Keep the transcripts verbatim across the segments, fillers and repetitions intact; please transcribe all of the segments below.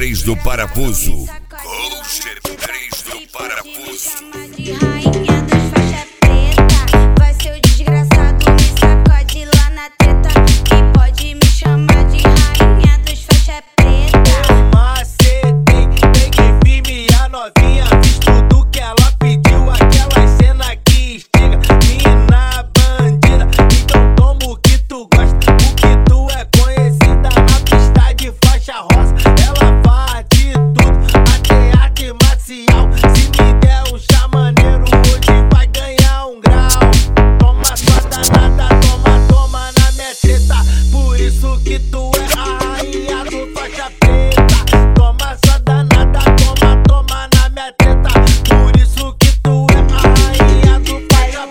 três do parafuso. Coaster três do parafuso. De rainha dos faixa preta, vai ser o desgraçado, me sacode lá na treta. E pode me chamar de rainha dos faixa preta. Macetei, peguei firme a novinha, fiz tudo que ela pediu, aquela cena que instiga. Mina bandida, então toma o que tu gosta, o que tu é conhecida na pista de faixa rosa. Ela faz de tudo, até arte marcial. Se me der um chá maneiro, hoje vai ganhar um grau. Toma sua danada, toma, toma na minha treta. Por isso que tu é a rainha do faixa preta. Toma sua danada, toma, toma na minha treta. Por isso que tu é a rainha do faixa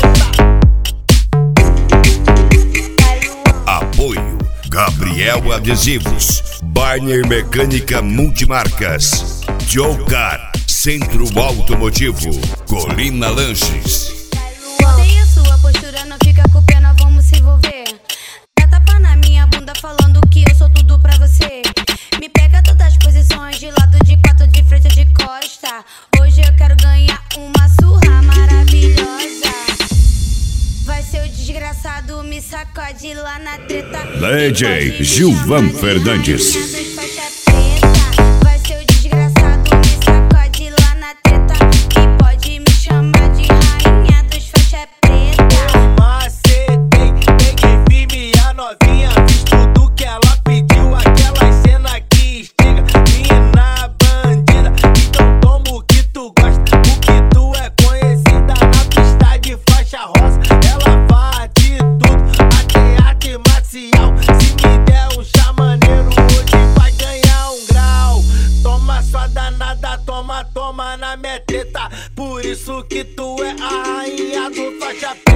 preta. Apoio Gabriel Adesivos, Barner Mecânica Multimarcas, Jocar Centro Automotivo, Colina Lanches. Tem a sua postura, não fica com pena, vamos se envolver. Dá tapa na minha bunda falando que eu sou tudo pra você. Me pega todas as posições, de lado, de quatro, de frente ou de costa. Hoje eu quero ganhar uma surra maravilhosa. Vai ser o desgraçado, me sacode lá na treta. D J Gilvan Fernandes. Vai ser o desgraçado, me sacode lá na treta. E pode me chamar de rainha dos faixa preta. Macetei, peguei firme a novinha, fiz tudo que ela pediu, aquela cena que instiga. Mina bandida, então toma o que tu gosta, o que tu é conhecida na pista de faixa rosa. Ela faz de tudo, até arte marcial. Se me der um chá maneiro, hoje vai ganhar um grau. Toma sua danada, toma, toma na minha treta. Por isso que tu é a rainha do faixa preta.